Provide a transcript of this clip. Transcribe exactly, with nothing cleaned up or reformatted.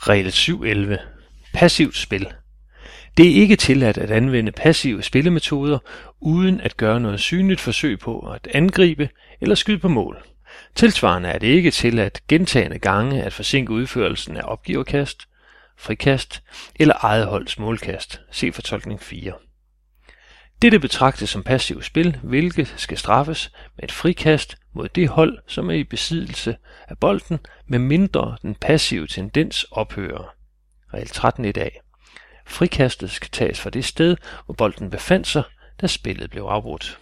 Regel syv elleve. Passivt spil. Det er ikke tilladt at anvende passive spillemetoder uden at gøre noget synligt forsøg på at angribe eller skyde på mål. Tilsvarende er det ikke tilladt gentagne gange at forsinke udførelsen af opgiverkast, frikast eller eget holds målkast. Se fortolkning fire. Dette betragtes som passivt spil, hvilket skal straffes med et frikast mod det hold, som er i besiddelse af bolden, med mindre den passive tendens ophører. Regel tretten punkt et a. Frikastet skal tages fra det sted, hvor bolden befandt sig, da spillet blev afbrudt.